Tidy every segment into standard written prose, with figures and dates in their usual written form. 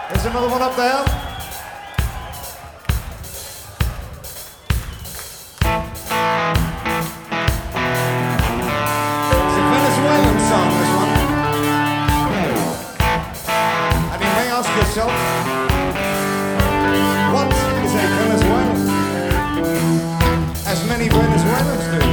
There's another one up there. It's a Venezuelan song, this one. And you may ask yourself, what is a Venezuelan? As many Venezuelans do.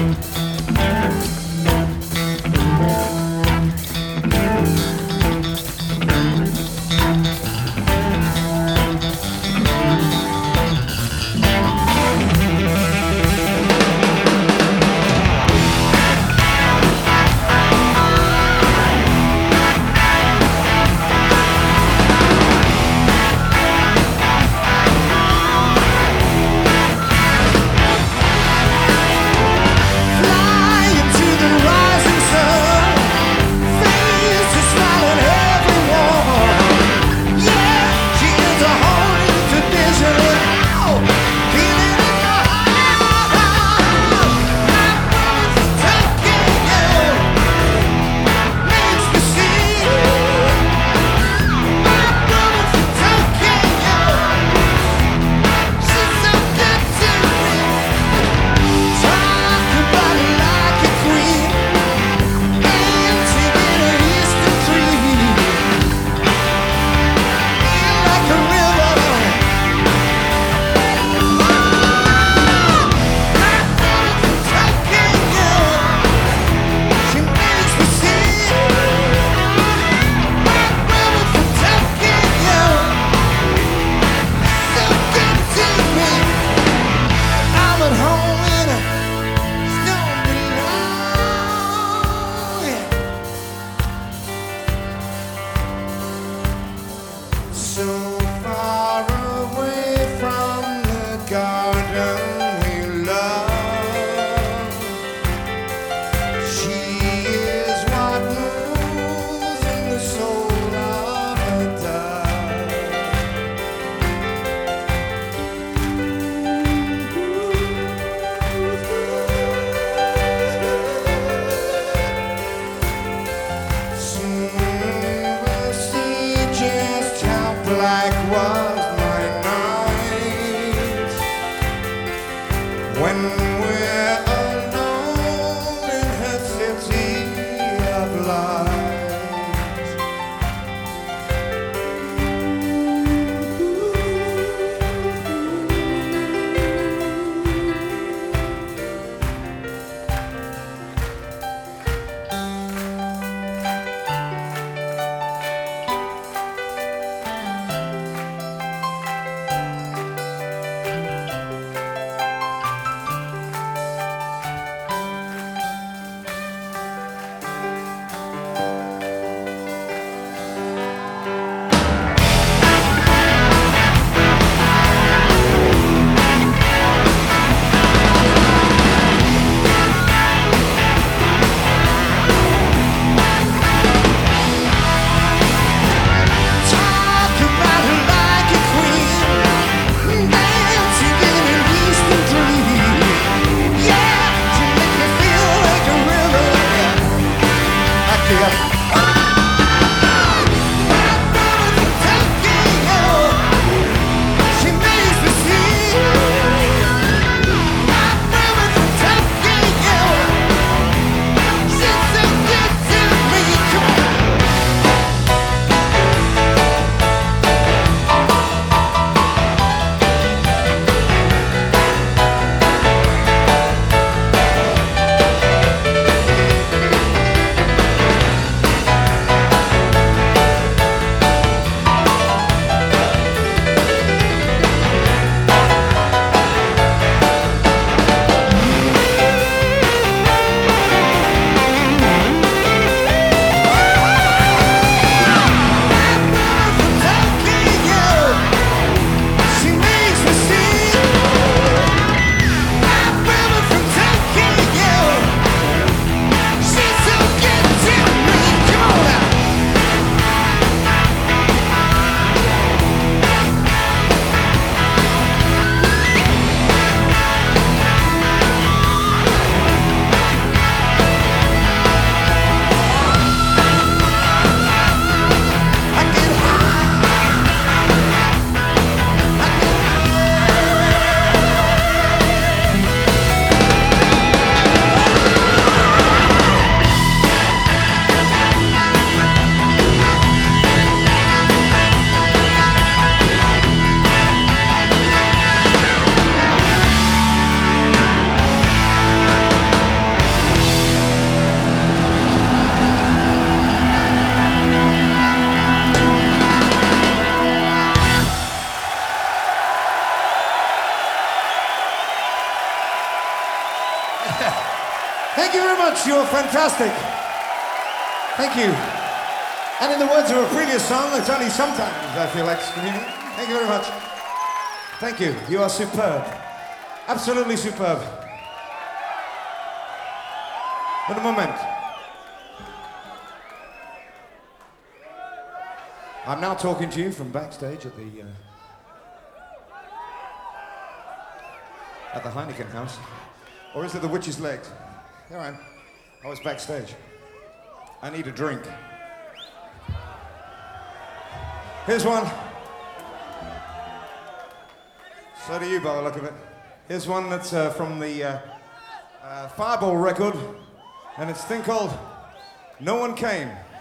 So far away from the garden we love, she is what moves in the soul of a dove. Soon we'll see just how black was my night when we're alone in her city of light. much. You're fantastic. Thank you. And in the words of a previous song, it's only sometimes I feel excommunicated. Thank you very much. Thank you. You are superb. Absolutely superb. But a moment. I'm now talking to you from backstage at the Heineken House. Or is it the Witch's Legs? There I am. I was backstage. I need a drink. Here's one. So do you, by the look of it. Here's one that's from the Fireball record, and it's a thing called No One Came.